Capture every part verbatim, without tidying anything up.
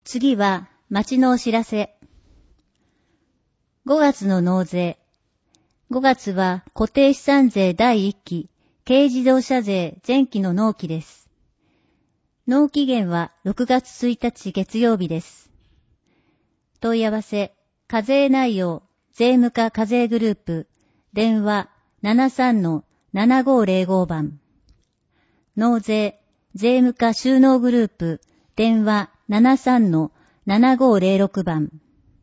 次は町のお知らせ。ごがつの納税。ごがつは固定資産税だいいっき、軽自動車税前期の納期です。納期限はろくがつついたち月曜日です。問い合わせ、課税内容、税務課課税グループ、電話 ななさんのななごーぜろご 番。納税、税務課収納グループ、電話 ななさんのななごーぜろろく 番。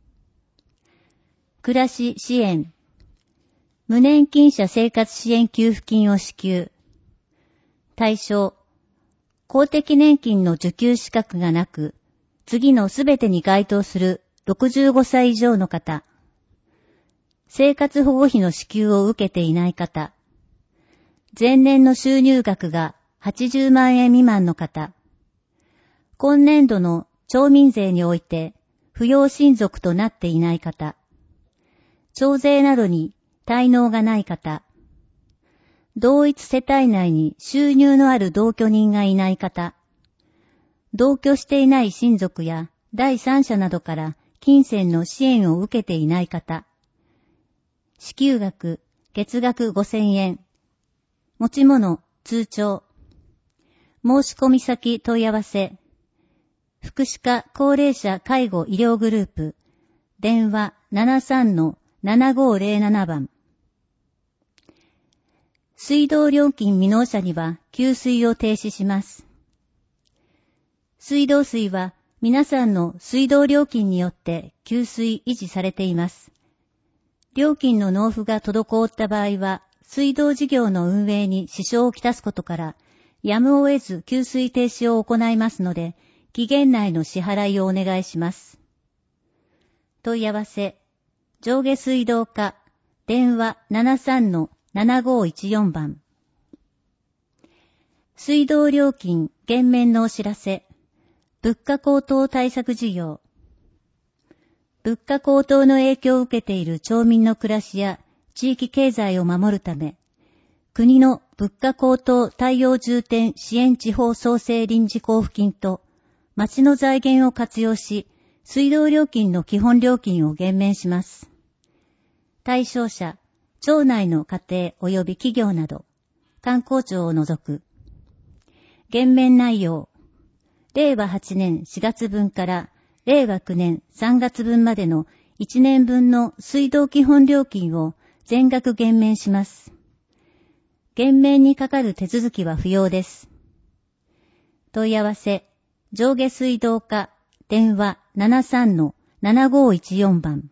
暮らし支援。無年金者生活支援給付金を支給。対象。公的年金の受給資格がなく、次のすべてに該当するろくじゅうごさい以上の方。生活保護費の支給を受けていない方。前年の収入額がはちじゅうまんえん未満の方。今年度の町民税において扶養親族となっていない方。徴税などに滞納がない方。同一世帯内に収入のある同居人がいない方。同居していない親族や第三者などから金銭の支援を受けていない方。支給額、月額ごせんえん。持ち物、通帳。申し込み先問い合わせ。福祉課高齢者介護医療グループ。電話 ななさんのななごーぜろなな 番。水道料金未納者には給水を停止します。水道水は皆さんの水道料金によって給水維持されています。料金の納付が滞った場合は、水道事業の運営に支障をきたすことから、やむを得ず給水停止を行いますので、期限内の支払いをお願いします。問い合わせ、上下水道課、電話 ななさんのななごーいちよん 番。水道料金減免のお知らせ、物価高騰対策事業。物価高騰の影響を受けている町民の暮らしや地域経済を守るため、国の物価高騰対応重点支援地方創生臨時交付金と町の財源を活用し、水道料金の基本料金を減免します。対象者、町内の家庭及び企業など、観光庁を除く。減免内容、れいわはちねんしがつぶんかられいわきゅうねんさんがつぶんまでのいちねんぶんの水道基本料金を全額減免します。減免にかかる手続きは不要です。問い合わせ、上下水道課、電話 ななさんのななごーいちよん 番。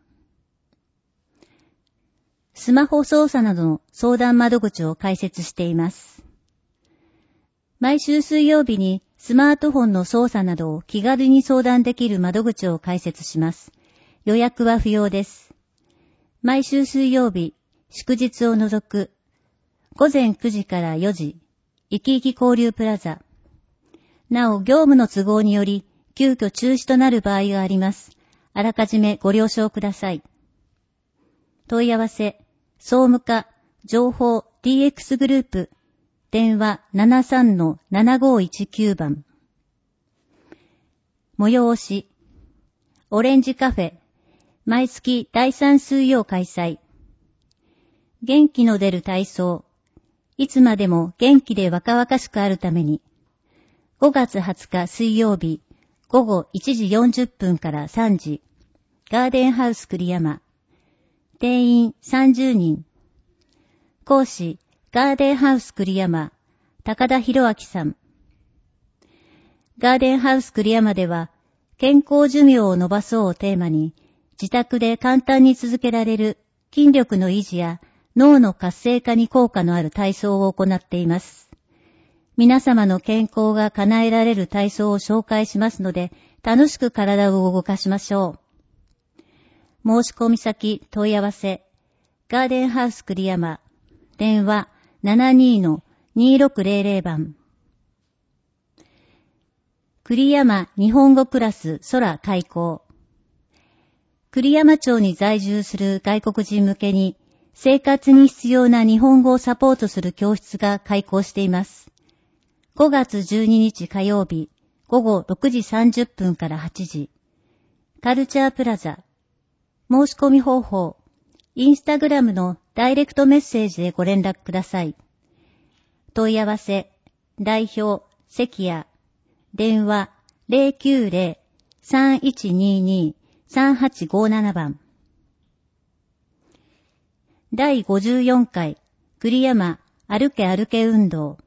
スマホ操作などの相談窓口を開設しています。毎週水曜日にスマートフォンの操作などを気軽に相談できる窓口を開設します。予約は不要です。毎週水曜日、祝日を除く、ごぜんくじからよじ、いきいき交流プラザ。なお、業務の都合により、急遽中止となる場合があります。あらかじめご了承ください。問い合わせ、総務課、情報 ディーエックス グループ、電話 ななさんのななごーいちきゅう 番。催し、オレンジカフェ、毎月だいさん水曜開催。元気の出る体操、いつまでも元気で若々しくあるために、ごがつはつか水曜日、ごごいちじよんじゅっぷんからさんじ、ガーデンハウス栗山。定員さんじゅうにん。講師、ガーデンハウス栗山、高田博明さん。ガーデンハウス栗山では、健康寿命を伸ばそうをテーマに、自宅で簡単に続けられる筋力の維持や脳の活性化に効果のある体操を行っています。皆様の健康が叶えられる体操を紹介しますので、楽しく体を動かしましょう。申し込み先問い合わせ、ガーデンハウス栗山、電話 ななにーのにーろくぜろぜろ 番。栗山日本語クラス空開講。栗山町に在住する外国人向けに生活に必要な日本語をサポートする教室が開講しています。ごがつじゅうににち火曜日、ごごろくじさんじゅっぷんからはちじ、 カルチャープラザ。申し込み方法、インスタグラムのダイレクトメッセージでご連絡ください。問い合わせ、代表、関谷、電話 ゼロきゅうゼロ さんいちにに さんはちごなな 番。だいごじゅうよんかい栗山歩け歩け運動。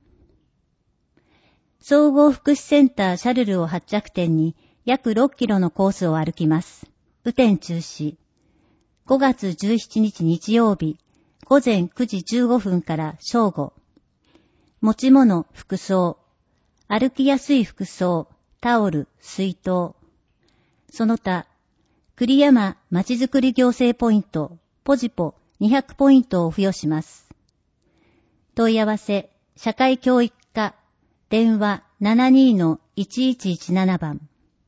総合福祉センターシャルルを発着点に約ろっキロのコースを歩きます。雨天中止。ごがつじゅうしちにち日曜日、ごぜんくじじゅうごふんから正午。持ち物、服装。歩きやすい服装、タオル、水筒。その他、栗山まちづくり行政ポイント、ポジポにひゃくポイントを付与します。問い合わせ、社会教育課、電話 ななにのいちいちいちなな 番。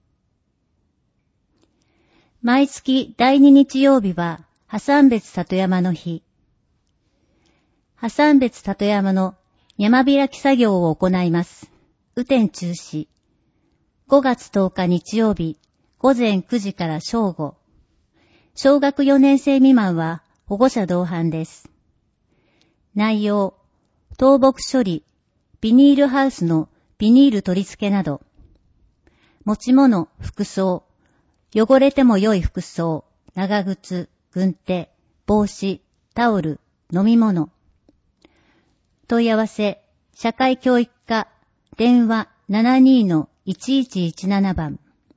毎月だいに日曜日は、破産別里山の日。破産別里山の山開き作業を行います。雨天中止。ごがつとおか日曜日、ごぜんくじから正午。小学よねん生未満は保護者同伴です。内容、倒木処理、ビニールハウスのビニール取り付けなど。持ち物、服装、汚れても良い服装、長靴、軍手、帽子、タオル、飲み物。問い合わせ、社会教育課、電話 ななにのいちいちいちなな 番。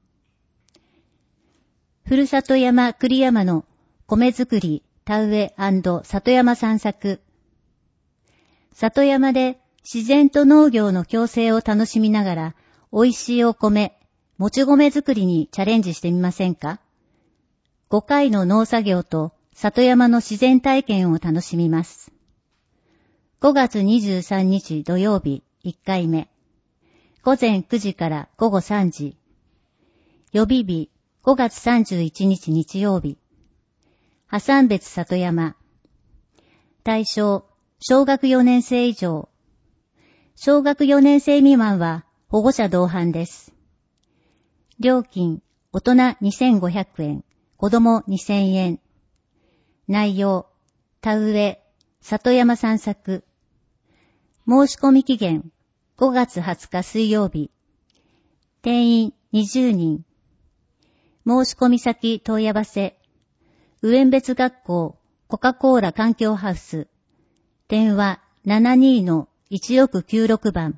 ふるさと山栗山の米作り、田植え&里山散策。里山で自然と農業の共生を楽しみながら、美味しいお米、もち米作りにチャレンジしてみませんか？ごかいの農作業と里山の自然体験を楽しみます。ごがつにじゅうさんにち土曜日いっかいめ。ごぜんくじからごごさんじ。予備日ごがつさんじゅういちにち日曜日。破産別里山。対象、小学よねん生以上。小学よねん生未満は保護者同伴です。料金、大人にせんごひゃくえん、子供にせんえん。内容、田植え、里山散策。申し込み期限、ごがつはつか水曜日。定員にじゅうにん。申し込み先問い合わせ。上別学校コカ・コーラ環境ハウス。電話 ななにのいちろくきゅうろく 番。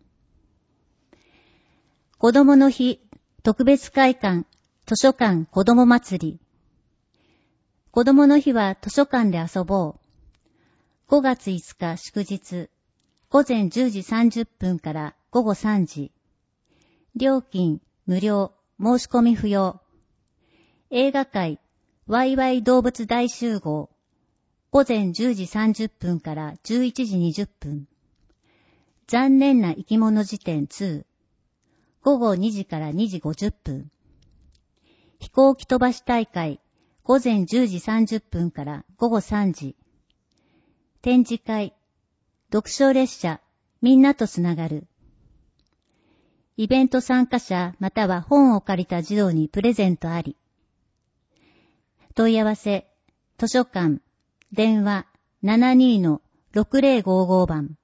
子供の日特別会館図書館子供祭り。子供の日は図書館で遊ぼう。ごがついつか祝日。ごぜんじゅうじさんじゅっぷんからごごさんじ。料金無料、申し込み不要。映画会ワイワイ動物大集合。ごぜんじゅうじさんじゅっぷんからじゅういちじにじゅっぷん。残念な生き物辞典に。ごごにじからにじごじゅっぷん。飛行機飛ばし大会。ごぜんじゅうじさんじゅっぷんからごごさんじ。展示会。読書列車。みんなとつながる。イベント参加者または本を借りた児童にプレゼントあり。問い合わせ、図書館、電話 ななにのろくぜろごご 番。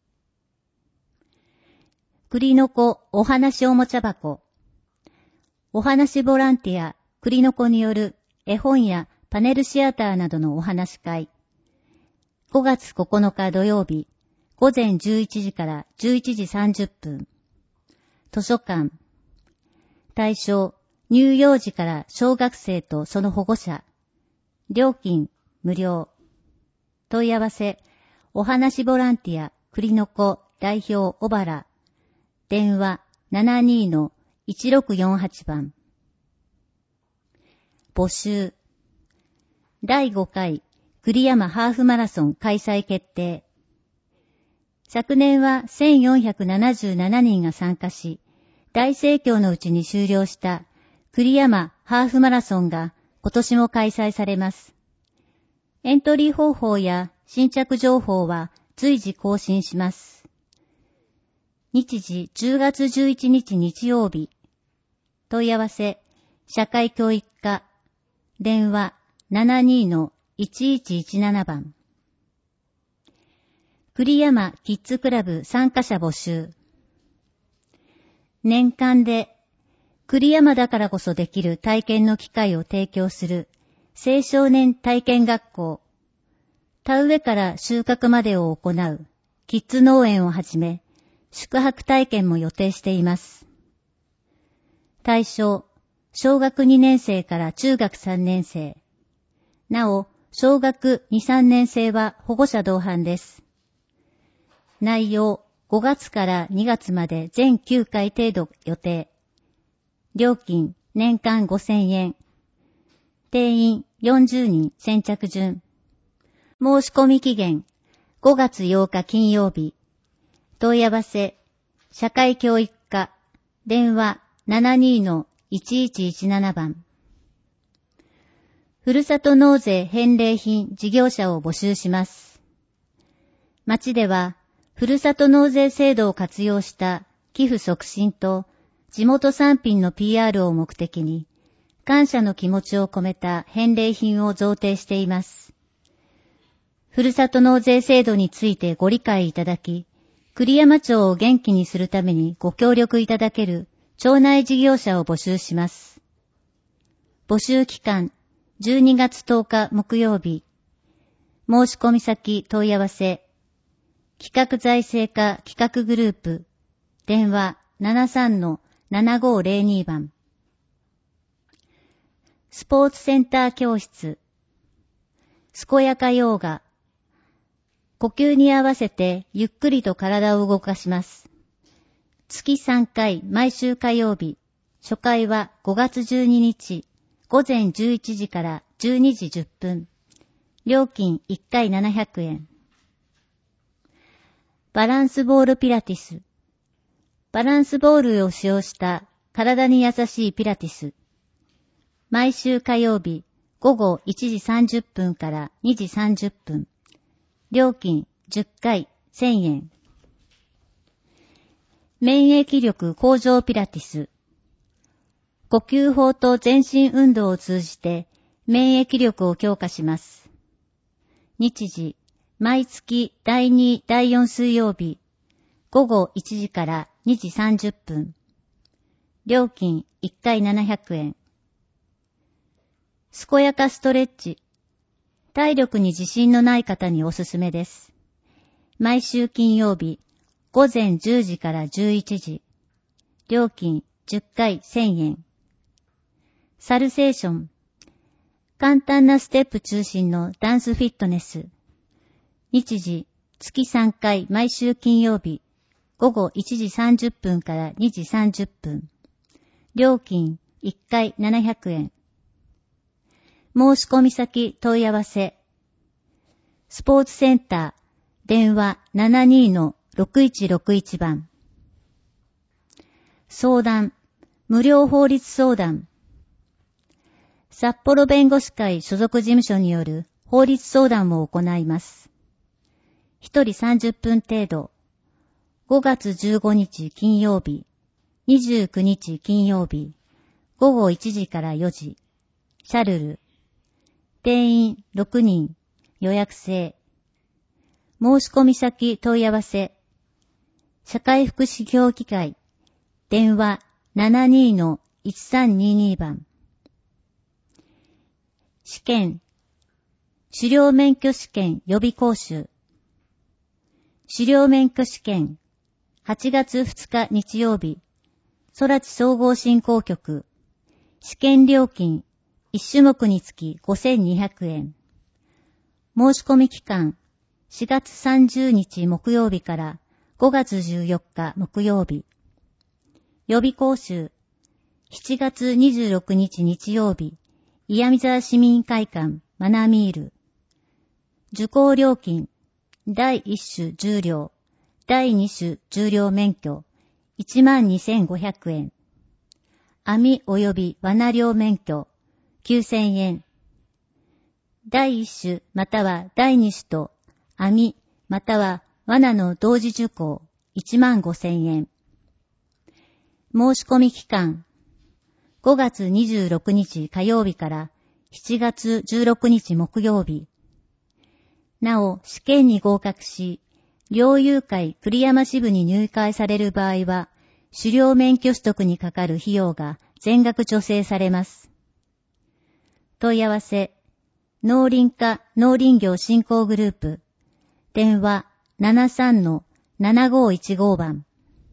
栗の子お話おもちゃ箱。お話ボランティア、栗の子による絵本やパネルシアターなどのお話し会。ごがつここのか土曜日、ごぜんじゅういちじからじゅういちじさんじゅっぷん。図書館。対象、乳幼児から小学生とその保護者。料金、無料。問い合わせ、お話ボランティア、栗の子代表小原。電話 ななにのいちろくよんはち 番。募集。だいごかい栗山ハーフマラソン開催決定。昨年はせんよんひゃくななじゅうななにんが参加し、大盛況のうちに終了した栗山ハーフマラソンが今年も開催されます。エントリー方法や新着情報は随時更新します。日時じゅうがつじゅういちにち日曜日。問い合わせ、 社会教育課、電話 ななにのいちいちいちなな 番。栗山キッズクラブ参加者募集。年間で栗山だからこそできる体験の機会を提供する青少年体験学校、田植えから収穫までを行うキッズ農園をはじめ、宿泊体験も予定しています。対象、小学にねん生から中学さんねん生。なお、小学に、さんねん生は保護者同伴です。内容、ごがつからにがつまで全きゅうかい程度予定。料金、年間ごせんえん。定員よんじゅうにん先着順。申し込み期限、ごがつようか金曜日。問い合わせ、社会教育課、電話 ななにのいちいちいちなな 番。ふるさと納税返礼品事業者を募集します。町では、ふるさと納税制度を活用した寄付促進と地元産品の ピーアール を目的に、感謝の気持ちを込めた返礼品を贈呈しています。ふるさと納税制度についてご理解いただき、栗山町を元気にするためにご協力いただける町内事業者を募集します。募集期間、じゅうにがつとおか木曜日。申し込み先問い合わせ、企画財政課企画グループ、電話 ななさんのななごぜろに 番。スポーツセンター教室、健やかヨーガ、呼吸に合わせてゆっくりと体を動かします。月さんかい毎週火曜日、初回はごがつじゅうににち、ごぜんじゅういちじからじゅうにじじゅっぷん。料金いっかいななひゃくえん。バランスボールピラティス。バランスボールを使用した体に優しいピラティス。毎週火曜日、午後いちじさんじゅっぷんからにじさんじゅっぷん。料金じゅっかいせんえん。免疫力向上ピラティス。呼吸法と全身運動を通じて免疫力を強化します。日時、毎月だいに、だいよん水曜日、午後いちじからにじさんじゅっぷん。料金いっかいななひゃくえん。健やかストレッチ。体力に自信のない方におすすめです。毎週金曜日、午前じゅうじからじゅういちじ。料金じゅっかいせんえん。サルセーション。簡単なステップ中心のダンスフィットネス。日時、月さんかい毎週金曜日、午後いちじさんじゅっぷんからにじさんじゅっぷん。料金いっかいななひゃくえん。申し込み先問い合わせ。スポーツセンター、電話 ななにのろくいちろくいち 番。相談、無料法律相談。札幌弁護士会所属事務所による法律相談を行います。一人さんじゅっぷん程度。ごがつじゅうごにち金曜日、にじゅうくにち金曜日、午後いちじからよじ。シャルル。定員ろくにん、予約制。申し込み先問い合わせ。社会福祉協議会、電話 ななにのいちさんにに 番。試験、狩猟免許試験予備講習。狩猟免許試験、はちがつふつか日曜日、空知総合振興局。試験料金、いち種目につきごせんにひゃくえん。申し込み期間、しがつさんじゅうにち木曜日からごがつじゅうよっか木曜日。予備講習、しちがつにじゅうろくにち日曜日、岩見沢市民会館マナミール。受講料金、だいいっ種重量、だいに種重量免許、いちまんにせんごひゃくえん。網及び罠漁免許、きゅうせんえん。だいいっ種またはだいに種と網または罠の同時受講、いちまんごせんえん。申し込み期間、 ごがつにじゅうろくにち火曜日からしちがつじゅうろくにち木曜日。なお、試験に合格し、猟友会栗山支部に入会される場合は、狩猟免許取得にかかる費用が全額助成されます。問い合わせ、農林課農林業振興グループ、電話 ななさんのななごいちご 番。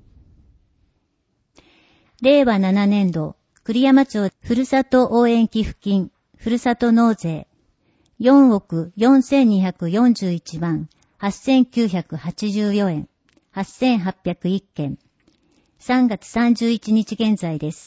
れいわななねんど、栗山町ふるさと応援寄付金、ふるさと納税、よんおくよんせんにひゃくよんじゅういちまんはっせんきゅうひゃくはちじゅうよえん、はっせんはっぴゃくいっけん、さんがつさんじゅういちにち現在です。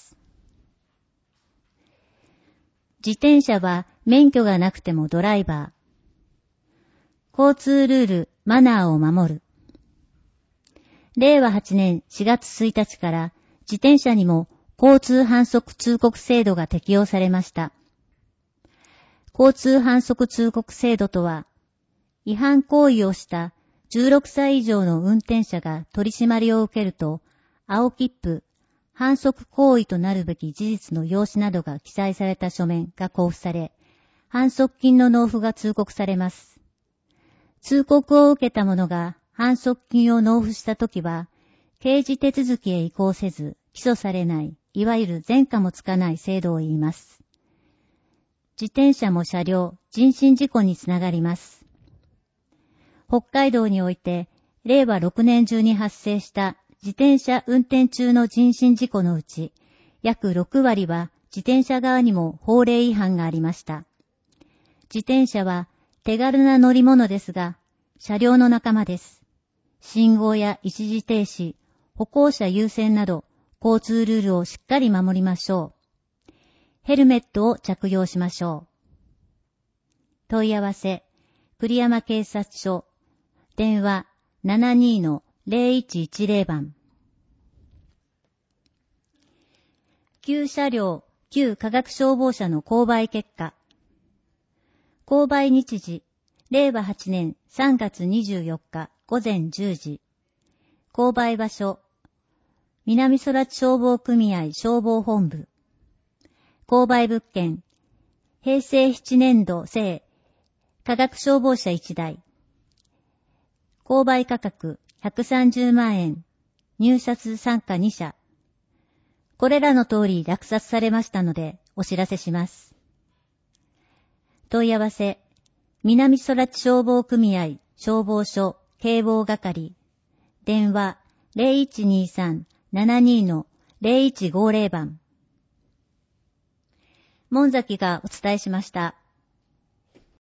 自転車は免許がなくてもドライバー。交通ルール、マナーを守る。れいわはちねんしがつついたちから自転車にも交通反則通告制度が適用されました。交通反則通告制度とは、違反行為をしたじゅうろくさい以上の運転者が取り締まりを受けると、青切符、反則行為となるべき事実の用紙などが記載された書面が交付され、反則金の納付が通告されます。通告を受けた者が反則金を納付したときは、刑事手続きへ移行せず、起訴されない、いわゆる前科もつかない制度を言います。自転車も車両、人身事故につながります。北海道において、れいわろくねん中に発生した自転車運転中の人身事故のうち、約ろくわりは自転車側にも法令違反がありました。自転車は手軽な乗り物ですが、車両の仲間です。信号や一時停止、歩行者優先など、交通ルールをしっかり守りましょう。ヘルメットを着用しましょう。問い合わせ、栗山警察署、電話 ななにのぜろいちいちぜろ 番。旧車両、旧化学消防車の購買結果。購買日時、れいわはちねんさんがつにじゅうよっかごぜんじゅうじ。購買場所、南空知消防組合消防本部。購買物件、へいせいななねんど製、化学消防車いちだい。購買価格ひゃくさんじゅうまんえん、入札参加にしゃ。これらの通り落札されましたのでお知らせします。問い合わせ、南空知消防組合消防署警防係、電話 ぜろいちにさん ななにのぜろいちごぜろ 番。門崎がお伝えしました。